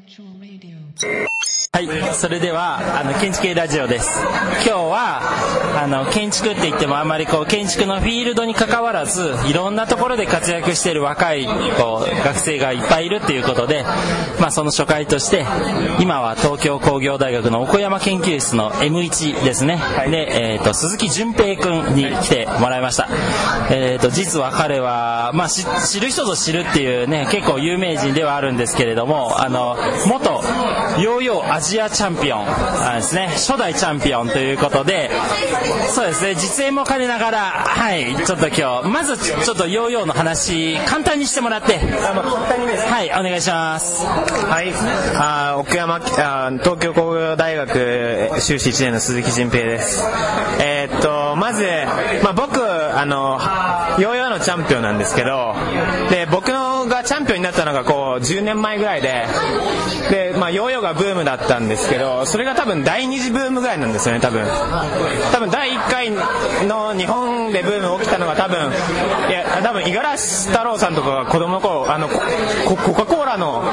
はい、それでは建築系ラジオです。今日は建築って言ってもあまり建築のフィールドに関わらずいろんなところで活躍している若い学生がいっぱいいるっていうことで、その初回として今は東京工業大学の奥山研究室の M1 ですね、で、鈴木純平君に来てもらいました。実は彼は、知る人ぞ知るっていうね結構有名人ではあるんですけれども、元ヨーヨーアジアチャンピオンですね、初代チャンピオンということで、そうですね、実演も兼ねながら、はい、ちょっと今日まずちょっとヨーヨーの話簡単にしてもらって、簡単にです、はい、お願いします。 はい、奥山東京工業大学修士1年の鈴木純平です。まず、僕ヨーヨーのチャンピオンなんですけど、で僕のがチャンピオンになったのが10年前ぐらいで、ヨーヨーがブームだったんですけど、それが多分第2次ブームぐらいなんですよね。多分第1回の日本でブーム起きたのが多分五十嵐太郎さんとかが子供の頃コカ・コーラの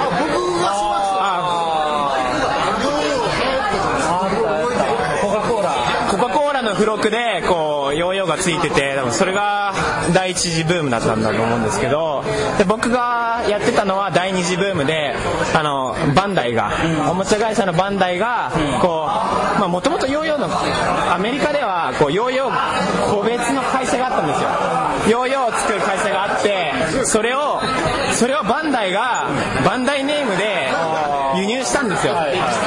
付録でヨーヨーがついてて、多分それが第一次ブームだったんだと思うんですけど、で僕がやってたのは第二次ブームで、バンダイが、おもちゃ会社のバンダイがもともとヨーヨーのアメリカではヨーヨー個別の会社があったんですよ。ヨーヨーを作る会社があって、それをバンダイがバンダイネームで輸入したんですよ。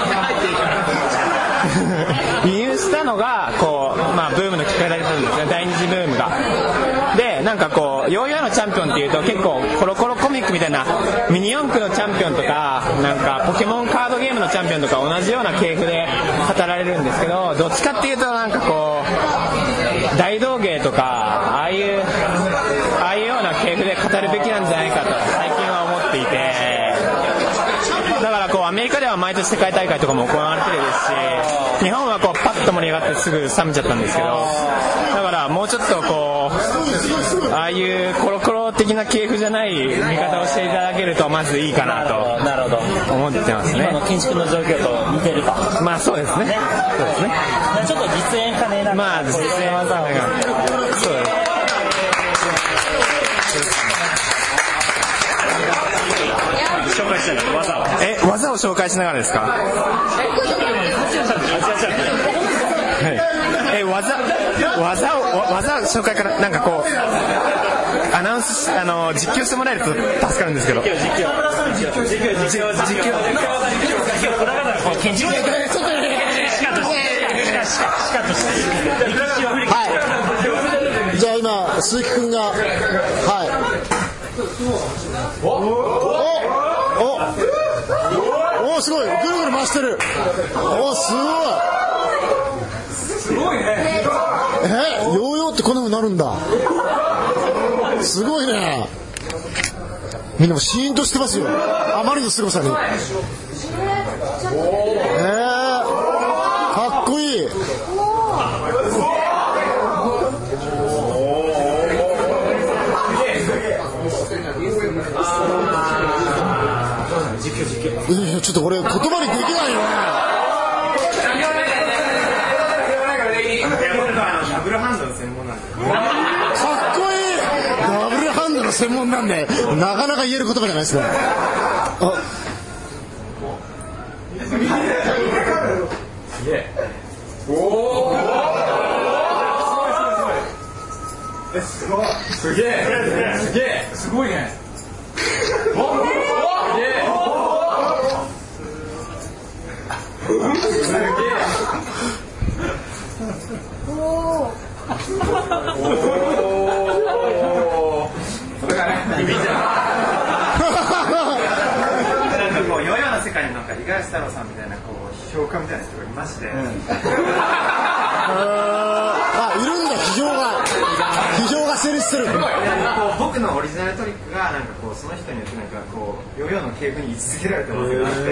輸入したのがブームのきっかけだったんですね、第二次ブームが。でヨーヨーのチャンピオンっていうと結構コロコロコミックみたいなミニ四駆のチャンピオンとかポケモンカードゲームのチャンピオンとか同じような系譜で語られるんですけど、どっちかっていうと大道芸とかああいうような系譜で語るべきなんじゃないかと最近は思っていて、だからアメリカでは毎年世界大会とかも行われてるですし、日本はパッと盛り上がってすぐ冷めちゃったんですけど、だからもうちょっとああいうコロコロ的な系譜じゃない見方をしていただけるとまずいいかなと思ってますね。 今の建築の状況と似てると。 そうですね。そうですね。 ちょっと実演兼ねながら。 実演技が。そうです。 紹介しながら技を紹介しながらですか。技紹介からアナウンス実況してもらえると助かるんですけど。実況はい。じゃあ今鈴木くんがおすごい、ぐるぐる回してる。すごいね。ヨーヨーってこんな風になるんだ。すごいね。みんなもシーンとしてますよ、あまりの凄さに。かっこいい。ちょっとこれ言葉にできないよね。 ダブルハンドの専門なんで。 かっこいい。ダブルハンドの専門なんでなかなか言える言葉じゃないですね。 すげえ。すごいね。それがね、ビビじゃん。ヨーヨーの世界に五十嵐太郎さんみたいな評価みたいな人がいまして。いるんだ、批評が成立してる。 僕のオリジナルトリックがその人によってヨーヨーの系譜に位置づけられてますよって。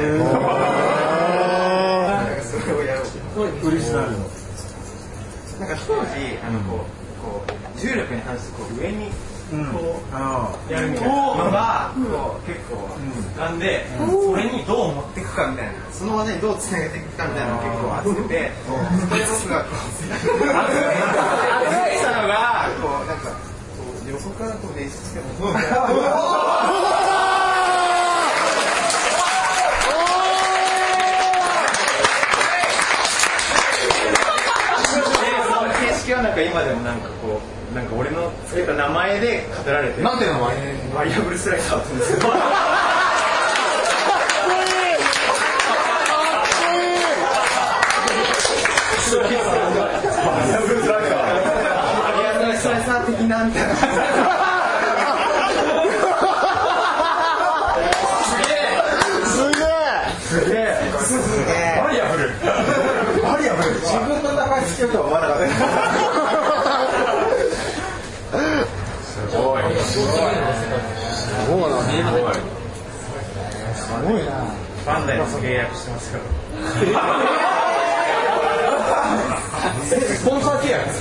それをやろう。オリジナルの。当時こう重力に反してこう上にこうやるみたいなのがこう結構なんで、それにどう持っていくかみたいな、その技にどうつなげていくかみたいなのを結構熱くて、それ僕がこう熱くしたのがこうなんか横からこう練習してもなんか今でもなんかこうなんか俺のつけた名前で語られて、 なんていう名前？ バリアブルスライダーだったんですよ。バリアブルスライダー、バリアブルスライダー的なみたいな。すげえ。バリアブル。自分の名前つけるとは思わなかった。すごい。バンダイの契約してますから。スポンサー契約。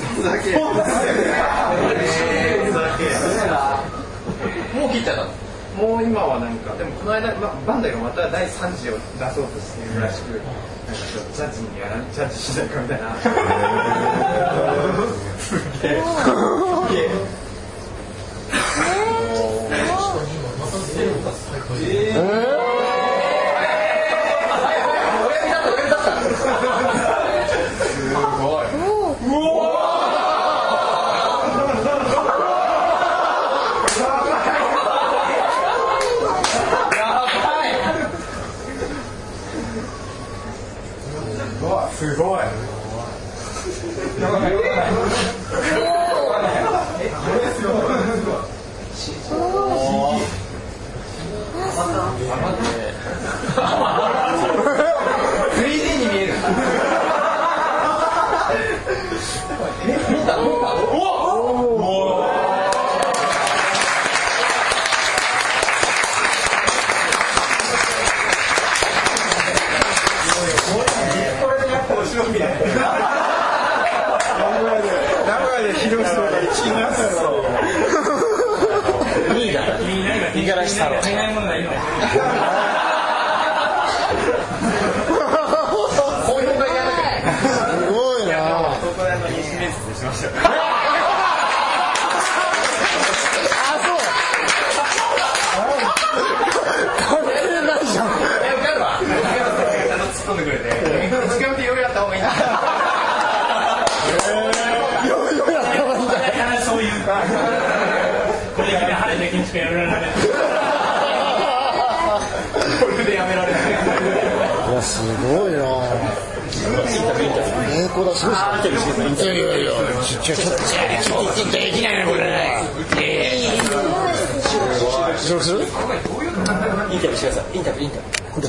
もう切っちゃったの？もう今はなんかでもこの間バンダイがまた第3次を出そうとしているらしく、なんかジャッジにジャッジしないかみたいな。すげえ。すごい。3D に見える。 すごいな。これだすごい。いやちょっとできないねこれ。する？インタビューしてください。インタビュー。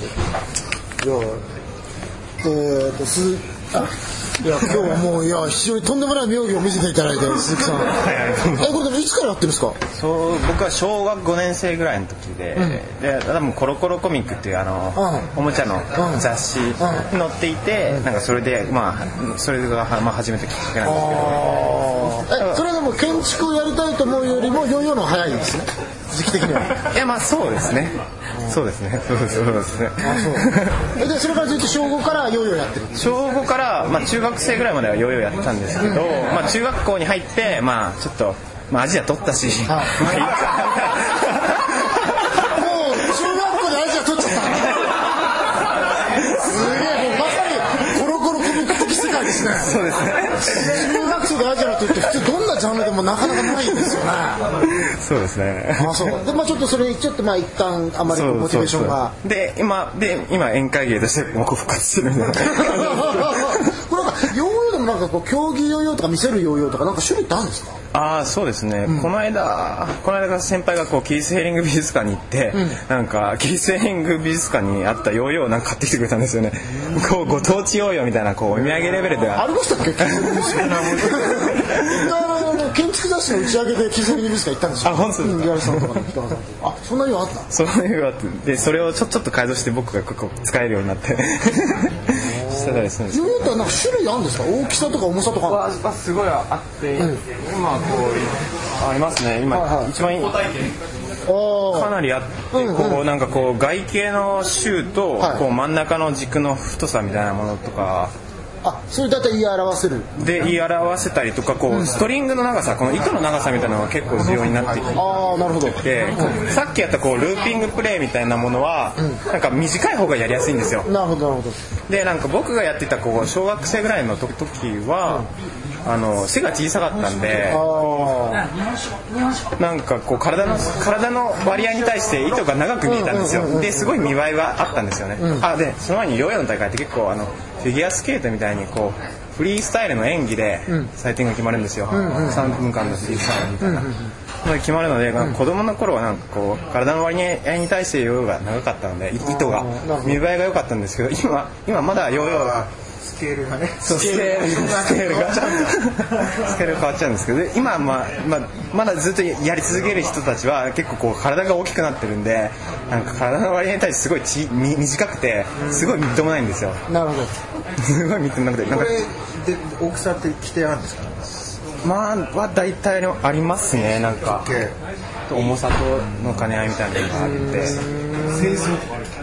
いや今日はもう非常にとんでもない妙技を見せていただいて鈴木さん。これでもいつからやってるんですか？ そう僕は小学5年生ぐらいの時で、で多分コロコロコミックっていうおもちゃの雑誌に載っていて、なんかそれでそれが初めてきっかけなんですけど。 それでも建築をやりたいと思うよりもヨーヨーの早いんですね。時期的には。 いやそうですね。そうですね。 でそれからずっと小5からヨーヨーやってる。 小5から中学生ぐらいまではヨーヨーやってたんですけど、中学校に入ってちょっとアジア取ったし、もう中学校でアジア取っちゃった。すげえもうまさにコロコロコミック的世界ですね。 そうですね。 中学生でアジアの取って普通どんなジャンルでもなかなかないんですよね。 そうですね。 そうでちょっとそれちょっと一旦あまりモチベーションがで今宴会芸として復活してるみたいな。 これなんかヨーヨーでもなんかこう競技ヨーヨーとか見せるヨーヨーとかなんか種類ってあるんですか？ そうですね。この間先輩がキリスヘリング美術館に行って、なんかキリスヘリング美術館にあったヨーヨーをなんか買ってきてくれたんですよね。ご当地ヨーヨーみたいなお土産レベルでありましたっけ？建築雑誌の打ち上げでキリスヘリング美術館行ったんですよ。 本当ですか？そんなヨーあった？ そんなヨーあってでそれをちょっと改造して僕が使えるようになって。そせたりするんですけど、 ヨーヨーってなんか種類あるんですか？大きさとか重さとかはすごいあって、今こうありますね。今、一番いいかなりあって、こうなんかこう外形の周と、こう真ん中の軸の太さみたいなものとか、 それだいたい言い表せるで言い表せたりとか、こうストリングの長さ、この糸の長さみたいなのが結構重要になってきて、 なるほど。 さっきやったこうルーピングプレイみたいなものは、なんか短い方がやりやすいんですよ。 なるほどなるほど。 でなんか僕がやってたこう小学生ぐらいの時は、背が小さかったんで、なんかこう体の割合に対して糸が長く見えたんですよ。ですごい見栄えがあったんですよね。でその前にヨーヨーの大会って結構フィギュアスケートみたいにこうフリースタイルの演技で採点が決まるんですよ。3分間のフリースタイルみたいな。決まるので、子供の頃はなんかこう体の割合に対してヨーヨーが長かったので、糸が見栄えが良かったんですけど、今まだヨーヨーがスケールがね、 スケールが変わっちゃうんですけど、今まだずっとやり続ける人たちは結構こう体が大きくなってるんで、なんか体の割合に対してすごい短くてすごいみっともないんですよ。 なるほど。 すごいみっともなくて、 これで大きさって規定あるんですか？ は大体ありますね。なんか重さとの兼ね合いみたいなのがあって、 製造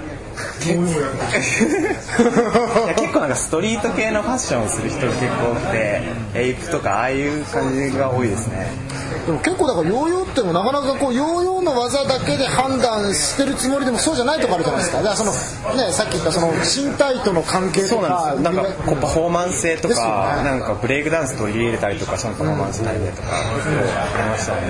結構なんかストリート系のファッションをする人が結構多くて、エイプとかああいう感じが多いですね。 でも結構だからヨーヨーってもなかなかこうヨーヨーの技だけで判断してるつもりでもそうじゃないとこあるじゃないですか。だからさっき言った身体との関係とか、 なんかこうパフォーマンス性とか、なんかブレイクダンス取り入れたりとか、そのパフォーマンス体でとかありましたね。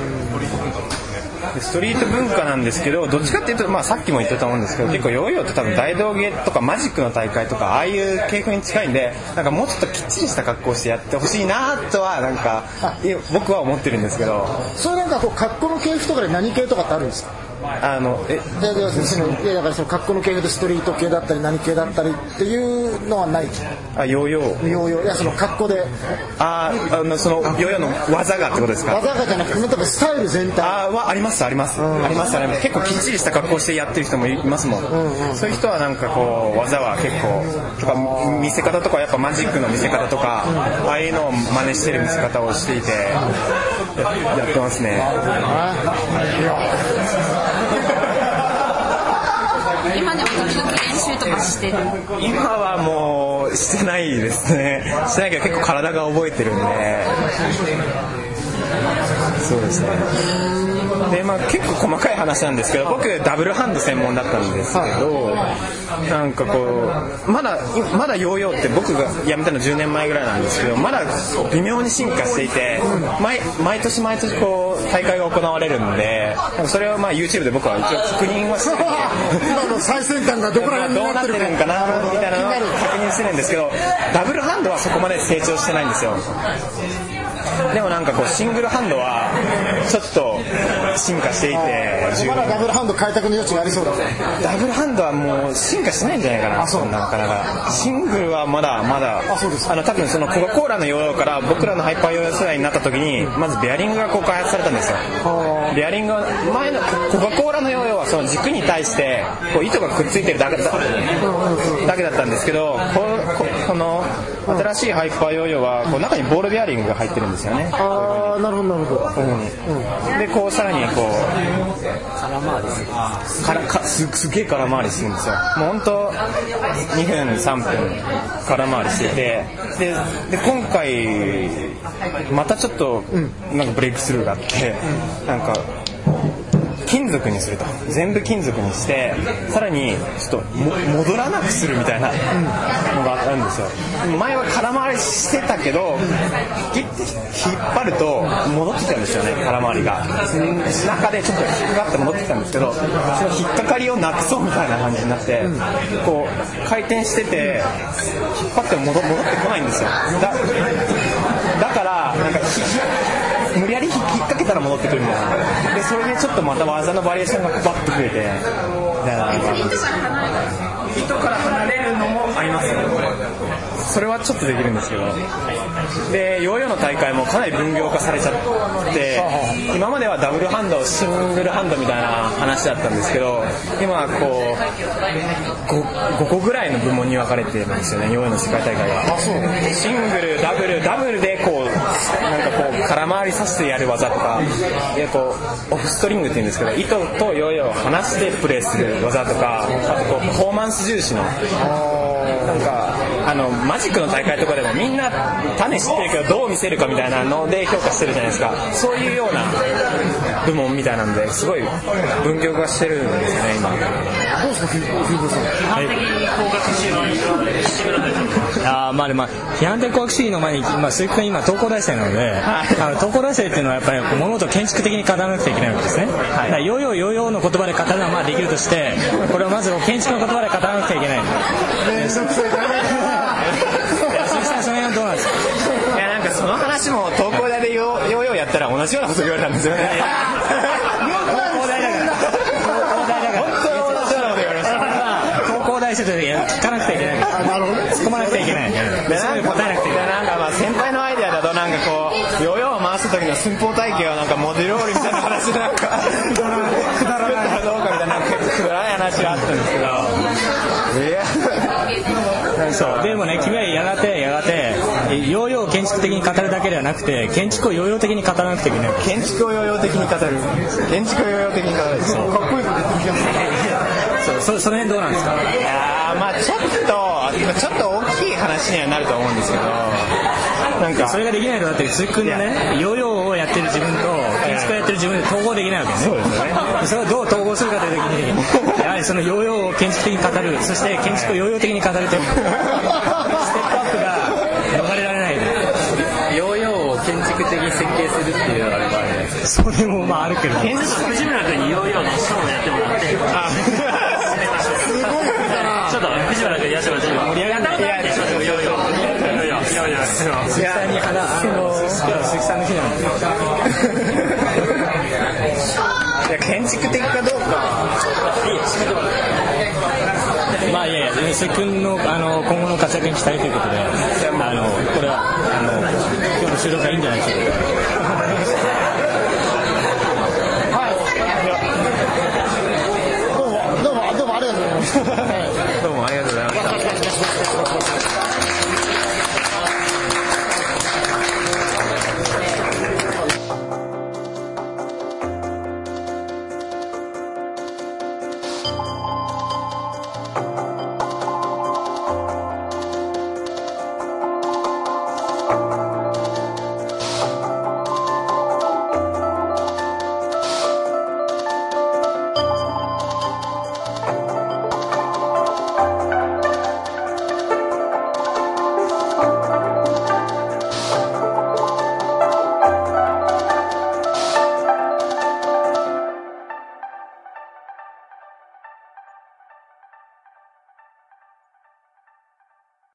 ストリート文化なんですけど、どっちかっていうと、さっきも言ってたと思うんですけど、結構ヨーヨーって多分大道芸とかマジックの大会とかああいう系譜に近いんで、なんかもうちょっときっちりした格好をしてやってほしいなとはなんか僕は思ってるんですけど。 それなんかこう格好の系譜とかで何系とかってあるんですか？だからその格好の系でストリート系だったり何系だったりっていうのはない？ ヨーヨー。 いやその格好で。 そのヨーヨーの技がってことですか？ 技がじゃなくて、例えばスタイル全体。 あります。結構きっちりした格好してやってる人もいますもん。そういう人はなんかこう技は結構とか見せ方とかやっぱマジックの見せ方とか、ああいうのを真似してる見せ方をしていてやってますね。 今でも時々練習とかしてる？ 今はもうしてないですね。してないけど結構体が覚えてるんで。そうですね。で結構細かい話なんですけど、僕ダブルハンド専門だったんですけど、なんかこうまだヨーヨーって僕が辞めたの10年前ぐらいなんですけど、まだ微妙に進化していて、毎年こう大会が行われるんで、それをYouTube で僕は一応確認はしてる今の最先端がどこら辺になってるんかなみたいなのを確認してるんですけど、ダブルハンドはそこまで成長してないんですよ。でもなんかこうシングルハンドはちょっと進化していて、 まだダブルハンド開拓の余地がありそうだね。 ダブルハンドはもう進化してないんじゃないかな。なかなかシングルはまだ多分そのコカ・コーラのヨーヨーから僕らのハイパーヨーヨー世代になった時にまずベアリングがこう開発されたんですよ。ベアリングは前のコカ・コーラのヨーヨーはその軸に対してこう糸がくっついてるだけだったんですけど、この新しいハイパーヨーヨーはこう中にボールベアリングが入ってるんですよね。 なるほど。 でこうさらにこう空回りすげえ空回りするんですよ。もう本当2分3分空回りしてて、で今回またちょっとなんかブレイクスルーがあって、なんか金属にすると、全部金属にしてさらにちょっと戻らなくするみたいなのがあるんですよ。前は空回りしてたけどギッて引っ張ると戻ってきたんですよね、空回りが。中でちょっと引っかかって戻ってきたんですけど、その引っかかりをなくそうみたいな感じになって、こう回転してて引っ張っても戻ってこないんですよ。だからなんか無理やり引っ掛けたら戻ってくるみたいな。でそれでちょっとまた技のバリエーションがバッと増えてみたいな。糸から離れるのもありますね。 それはちょっとできるんですけど、でヨーヨーの大会もかなり分業化されちゃって、今まではダブルハンドシングルハンドみたいな話だったんですけど、今はこう 5個ぐらいの部門に分かれてるんですよね、ヨーヨーの世界大会が。シングルダブルでこうなんかこう空回りさせてやる技とか、こうオフストリングって言うんですけど、糸とヨーヨーを離してプレーする技とか、あとこうパフォーマンス重視のなんかマジックの大会とかでもみんな種知ってるけどどう見せるかみたいなので評価してるじゃないですか。そういうような部門みたいなんで、すごい分業化してるんですよね今。どうですか、フィーブルさん。 まあ批判的工学主義の前に、鈴木君今東工大生なので、東工大生っていうのはやっぱり物事を建築的に語らなくちゃいけないわけですね。ヨーヨーの言葉で語るのはまあできるとして、これをまず建築の言葉で語らなくちゃいけない。鈴木さん、その辺はどうなんですか。 いや、なんかその話も東工大でヨーヨーやったら同じようなこと言われたんですよね。聞かなくちゃいけない。突っ込まなくちゃいけない。答えなくちゃいけない。なんか先輩のアイデアだとなんかこうヨーヨーを回す時の寸法体系はなんかモデルオールみたいな話でなんかくだらないかどうかみたいなくだらない話があったんですけど。 そうでもね、君はやがてヨーヨーを建築的に語るだけではなくて、建築をヨーヨー的に語らなくちゃいけない。 建築をヨーヨー的に語る。建築をヨーヨー的に語る。そうかっこいいこと言ってきました。 その辺どうなんですか。 いやまあちょっと大きい話にはなると思うんですけど、なんかそれができないとだって鈴木君のね、ヨーヨーをやってる自分と建築をやってる自分で統合できないわけね。 そうですよね。 それをどう統合するかという時に、やはりそのヨーヨーを建築的に語る、そして建築をヨーヨー的に語るというステップアップが逃れられないで。 ヨーヨーを建築的に設計するっていうのがあればね。 それもまああるけど。 建築藤村君にヨーヨーのショーをやってもらって。ちょっと藤原君やってもらって。盛り上がってヨーヨー。鈴木さんに鈴木さんの日なんで。 いや建築的かどうか。 まあいや鈴木君の今後の活躍に期待ということで、これは今日の収録はいいんじゃないでしょうか。